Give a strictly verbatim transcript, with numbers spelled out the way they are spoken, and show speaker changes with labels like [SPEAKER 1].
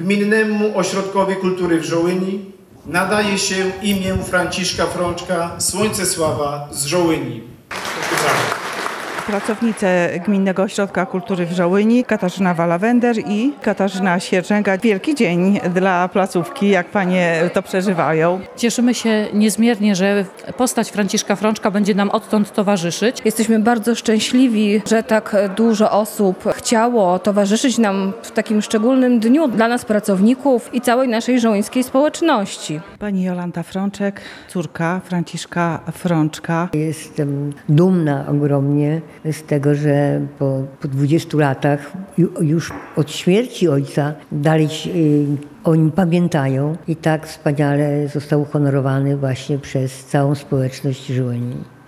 [SPEAKER 1] Gminnemu Ośrodkowi Kultury w Żołyni nadaje się imię Franciszka Frączka Słońcesława z Żołyni.
[SPEAKER 2] Pracownice Gminnego Ośrodka Kultury w Żołyni, Katarzyna Walawender i Katarzyna Sierżęga. Wielki dzień dla placówki, jak panie to przeżywają?
[SPEAKER 3] Cieszymy się niezmiernie, że postać Franciszka Frączka będzie nam odtąd towarzyszyć.
[SPEAKER 4] Jesteśmy bardzo szczęśliwi, że tak dużo osób chciało towarzyszyć nam w takim szczególnym dniu dla nas pracowników i całej naszej żołyńskiej społeczności.
[SPEAKER 2] Pani Jolanta Frączek, córka Franciszka Frączka.
[SPEAKER 5] Jestem dumna ogromnie z tego, że po, po dwudziestu latach już od śmierci ojca dalej o nim pamiętają i tak wspaniale został uhonorowany właśnie przez całą społeczność Żołyni.